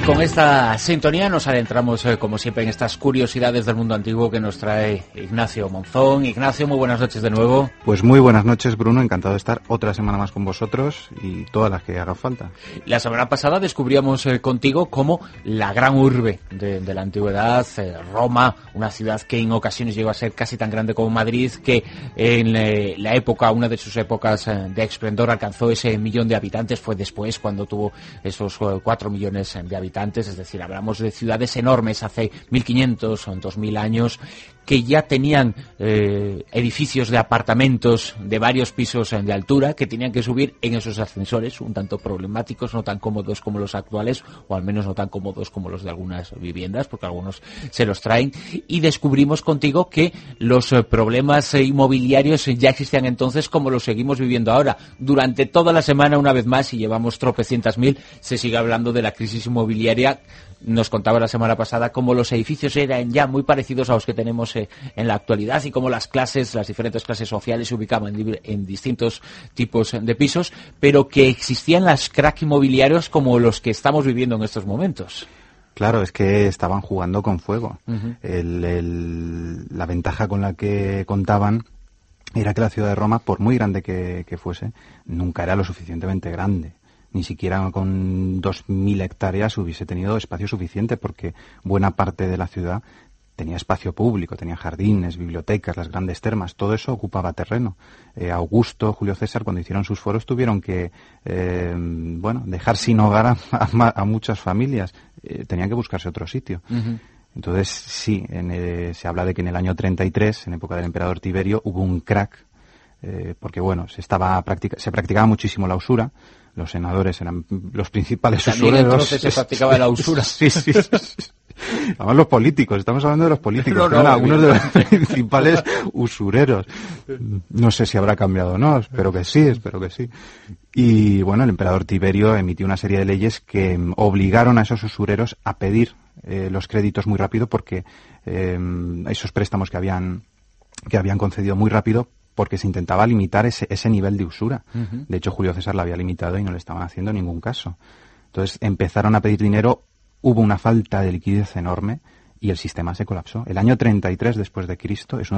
con esta sintonía nos adentramos, como siempre, en estas curiosidades del mundo antiguo que nos trae Ignacio Monzón. Ignacio, muy buenas noches de nuevo. Pues muy buenas noches, Bruno. Encantado de estar otra semana más con vosotros y todas las que haga falta. La semana pasada descubríamos contigo como la gran urbe de la antigüedad, Roma, una ciudad que en ocasiones llegó a ser casi tan grande como Madrid, que en la época, una de sus épocas de esplendor, alcanzó ese 1.000.000 de habitantes. Fue después cuando tuvo esos 4 millones de habitantes, es decir, hablamos de ciudades enormes hace 1.500 o 2.000 años, que ya tenían edificios de apartamentos de varios pisos de altura, que tenían que subir en esos ascensores un tanto problemáticos, no tan cómodos como los actuales, o al menos no tan cómodos como los de algunas viviendas, porque algunos se los traen, y descubrimos contigo que los problemas inmobiliarios ya existían entonces, como los seguimos viviendo ahora. Durante toda la semana, una vez más, y llevamos tropecientas mil, se sigue hablando de la crisis inmobiliaria. Nos contaba la semana pasada cómo los edificios eran ya muy parecidos a los que tenemos en la actualidad, y cómo las diferentes clases sociales se ubicaban en distintos tipos de pisos, pero que existían las crack inmobiliarios como los que estamos viviendo en estos momentos. Claro, es que estaban jugando con fuego. Uh-huh. La ventaja con la que contaban era que la ciudad de Roma, por muy grande que fuese, nunca era lo suficientemente grande. Ni siquiera con 2.000 hectáreas hubiese tenido espacio suficiente, porque buena parte de la ciudad tenía espacio público, tenía jardines, bibliotecas, las grandes termas, todo eso ocupaba terreno. Augusto, Julio César, cuando hicieron sus foros, tuvieron que dejar sin hogar a muchas familias. Tenían que buscarse otro sitio. Uh-huh. Entonces, sí, se habla de que en el año 33, en época del emperador Tiberio, hubo un crack, porque se practicaba muchísimo la usura. Los senadores eran los principales usureros. También entonces se practicaba la usura. Sí. Además, los políticos, estamos hablando de los políticos, que eran algunos de los principales usureros. No sé si habrá cambiado o no, espero que sí. Y bueno, el emperador Tiberio emitió una serie de leyes que obligaron a esos usureros a pedir los créditos muy rápido, porque esos préstamos que habían concedido muy rápido, porque se intentaba limitar ese nivel de usura. Uh-huh. De hecho, Julio César la había limitado y no le estaban haciendo ningún caso. Entonces empezaron a pedir dinero, hubo una falta de liquidez enorme y el sistema se colapsó. El año 33 después de Cristo es uno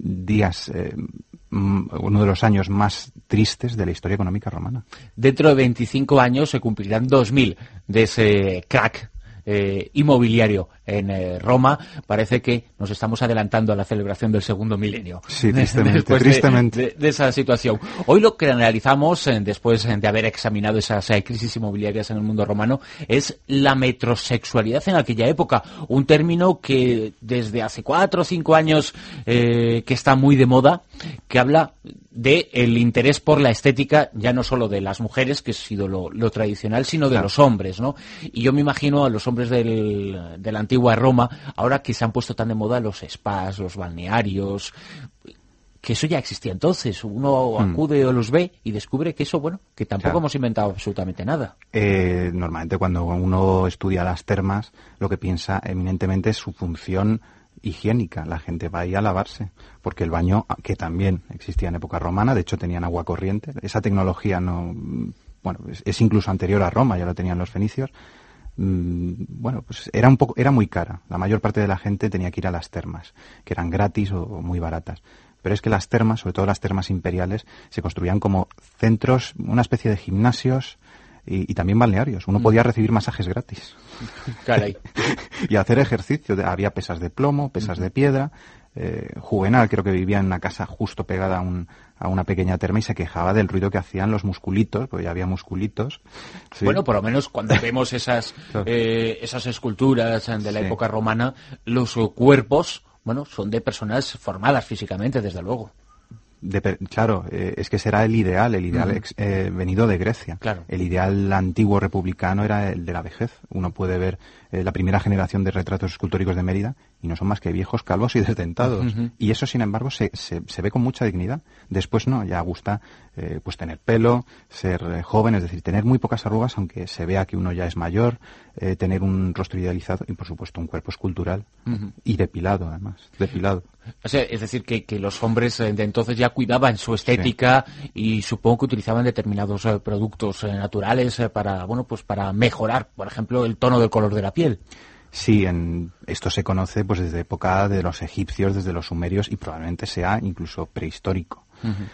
de los años más tristes de la historia económica romana. Dentro de 25 años se cumplirán 2.000 de ese crack inmobiliario en Roma. Parece que nos estamos adelantando a la celebración del segundo milenio. Sí, tristemente. De esa situación. Hoy lo que analizamos, después de haber examinado esas crisis inmobiliarias en el mundo romano, es la metrosexualidad en aquella época. Un término que desde hace 4 o 5 años que está muy de moda, que habla de el interés por la estética, ya no solo de las mujeres, que ha sido lo tradicional, sino de los hombres, ¿no? Y yo me imagino a los hombres de la antigua Roma, ahora que se han puesto tan de moda los spas, los balnearios, que eso ya existía entonces. Uno acude o los ve y descubre que eso, que tampoco hemos inventado absolutamente nada. Normalmente cuando uno estudia las termas, lo que piensa eminentemente es su función higiénica. La gente va ahí a lavarse, porque el baño, que también existía en época romana, de hecho tenían agua corriente. Esa tecnología es incluso anterior a Roma, ya lo tenían los fenicios. Pues era muy cara. La mayor parte de la gente tenía que ir a las termas, que eran gratis o muy baratas. Pero es que las termas, sobre todo las termas imperiales, se construían como centros, una especie de gimnasios y también balnearios. Uno podía recibir masajes gratis. Caray. Y hacer ejercicio. Había pesas de plomo, pesas de piedra. Juvenal creo que vivía en una casa justo pegada a una pequeña terma y se quejaba del ruido que hacían los musculitos, porque ya había musculitos. Sí. Bueno, por lo menos cuando vemos esas esculturas de la época romana, los cuerpos, son de personas formadas físicamente, desde luego. Es que será el ideal venido de Grecia. Claro. El ideal antiguo republicano era el de la vejez. Uno puede ver la primera generación de retratos escultóricos de Mérida, y no son más que viejos, calvos y desdentados. Y eso, sin embargo, se ve con mucha dignidad. Después no, ya gusta pues tener pelo, ser joven, es decir, tener muy pocas arrugas, aunque se vea que uno ya es mayor, tener un rostro idealizado y, por supuesto, un cuerpo escultural y depilado, además, depilado. O sea, es decir, que los hombres de entonces ya cuidaban su estética y supongo que utilizaban determinados productos naturales para mejorar, por ejemplo, el tono del color de la piel. Sí, esto se conoce pues desde época de los egipcios, desde los sumerios y probablemente sea incluso prehistórico.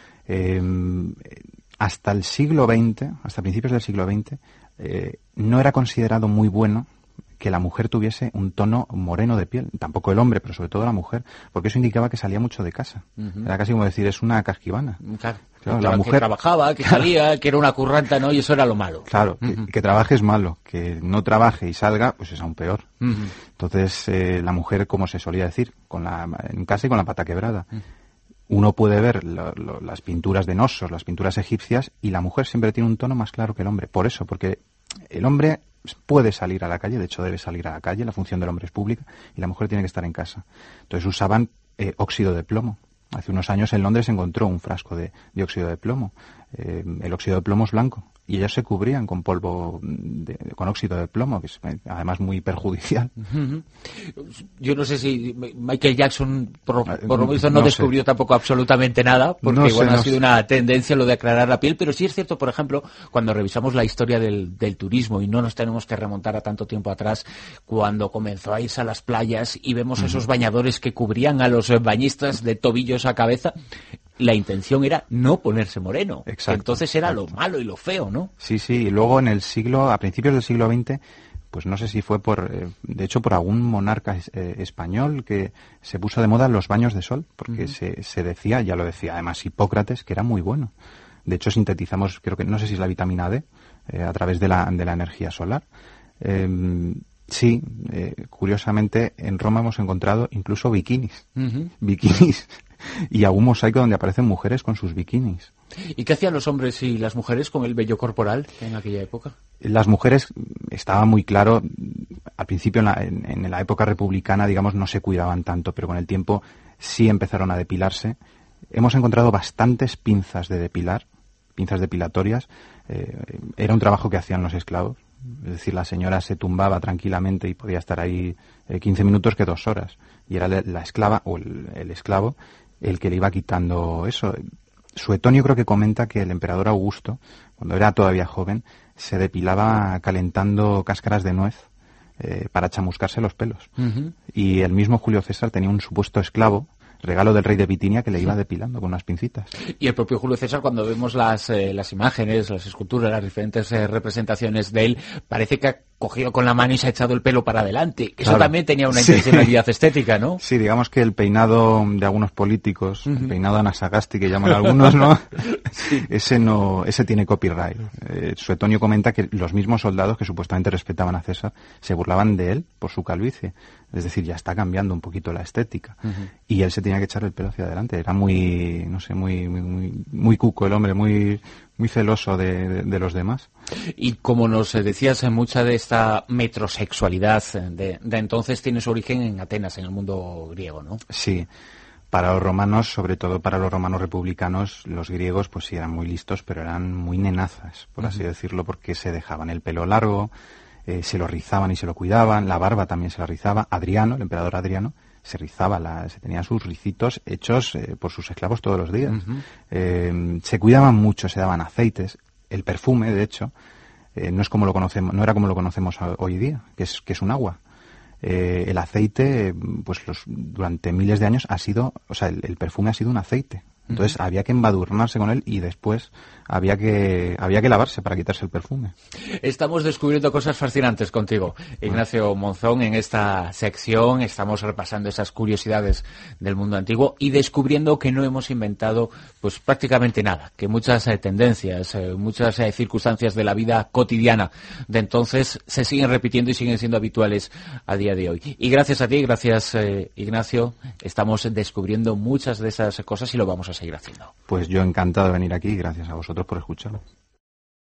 Hasta el siglo XX, hasta principios del siglo XX, no era considerado muy bueno que la mujer tuviese un tono moreno de piel, tampoco el hombre, pero sobre todo la mujer, porque eso indicaba que salía mucho de casa. Era casi como decir, es una casquivana. Claro, la mujer que trabajaba, que salía, que era una curranta, ¿no? Y eso era lo malo. Claro, que trabaje es malo, que no trabaje y salga, pues es aún peor. Entonces, la mujer, como se solía decir, en casa y con la pata quebrada. Uno puede ver las pinturas de Nosos, las pinturas egipcias, y la mujer siempre tiene un tono más claro que el hombre. Por eso, porque el hombre puede salir a la calle, de hecho debe salir a la calle, la función del hombre es pública, y la mujer tiene que estar en casa. Entonces usaban óxido de plomo. Hace unos años en Londres se encontró un frasco de óxido de plomo. El óxido de plomo es blanco y ellas se cubrían con polvo con óxido de plomo, que es además muy perjudicial. Yo no sé si Michael Jackson por lo visto no descubrió tampoco absolutamente nada, porque ha sido una tendencia lo de aclarar la piel, pero sí es cierto, por ejemplo, cuando revisamos la historia del turismo, y no nos tenemos que remontar a tanto tiempo atrás, cuando comenzó a irse a las playas y vemos esos bañadores que cubrían a los bañistas de tobillos a cabeza, la intención era no ponerse moreno. Exacto, entonces era lo malo y lo feo, ¿no? Sí, y luego a principios del siglo XX, pues no sé si fue de hecho por algún monarca español que se puso de moda los baños de sol, porque se decía, ya lo decía además Hipócrates, que era muy bueno. De hecho sintetizamos, creo que, no sé si es la vitamina D, a través de la energía solar. Curiosamente en Roma hemos encontrado incluso bikinis. Bikinis. Y algún mosaico donde aparecen mujeres con sus bikinis. ¿Y qué hacían los hombres y las mujeres con el vello corporal en aquella época? Las mujeres, estaba muy claro, al principio en la época republicana, digamos, no se cuidaban tanto, pero con el tiempo sí empezaron a depilarse. Hemos encontrado bastantes pinzas de depilar, pinzas depilatorias. Era un trabajo que hacían los esclavos. Es decir, la señora se tumbaba tranquilamente y podía estar ahí 15 minutos que 2 horas. Y era la esclava o el esclavo el que le iba quitando eso. Suetonio creo que comenta que el emperador Augusto, cuando era todavía joven, se depilaba calentando cáscaras de nuez para chamuscarse los pelos. Y el mismo Julio César tenía un supuesto esclavo, regalo del rey de Bitinia, que le iba depilando con unas pincitas. Y el propio Julio César, cuando vemos las imágenes, las esculturas, las diferentes representaciones de él, parece que ha cogido con la mano y se ha echado el pelo para adelante. Eso también tenía una intencionalidad estética, ¿no? Sí, digamos que el peinado de algunos políticos, el peinado Anasagasti que llaman algunos, ¿no? Ese tiene copyright. Suetonio comenta que los mismos soldados que supuestamente respetaban a César se burlaban de él por su calvicie. Es decir, ya está cambiando un poquito la estética. Y él se tenía que echar el pelo hacia adelante. Era muy cuco el hombre, muy celoso de los demás. Y como nos decías, mucha de esta metrosexualidad de entonces tiene su origen en Atenas, en el mundo griego, ¿no? Sí. Para los romanos, sobre todo para los romanos republicanos, los griegos pues sí eran muy listos, pero eran muy nenazas, por así decirlo, porque se dejaban el pelo largo, se lo rizaban y se lo cuidaban, la barba también se la rizaba. Adriano, el emperador Adriano, se rizaba, se tenía sus ricitos hechos por sus esclavos todos los días. Se cuidaban mucho, se daban aceites. El perfume, de hecho, no era como lo conocemos hoy día, que es un agua. El aceite, pues durante miles de años el perfume ha sido un aceite. Entonces había que embadurnarse con él y después había que lavarse para quitarse el perfume. Estamos descubriendo cosas fascinantes contigo, Ignacio Monzón, en esta sección. Estamos repasando esas curiosidades del mundo antiguo y descubriendo que no hemos inventado pues prácticamente nada, que muchas tendencias, muchas circunstancias de la vida cotidiana de entonces se siguen repitiendo y siguen siendo habituales a día de hoy. Y gracias a ti, gracias Ignacio, estamos descubriendo muchas de esas cosas y lo vamos a seguir haciendo. Pues yo encantado de venir aquí y gracias a vosotros por escucharlo.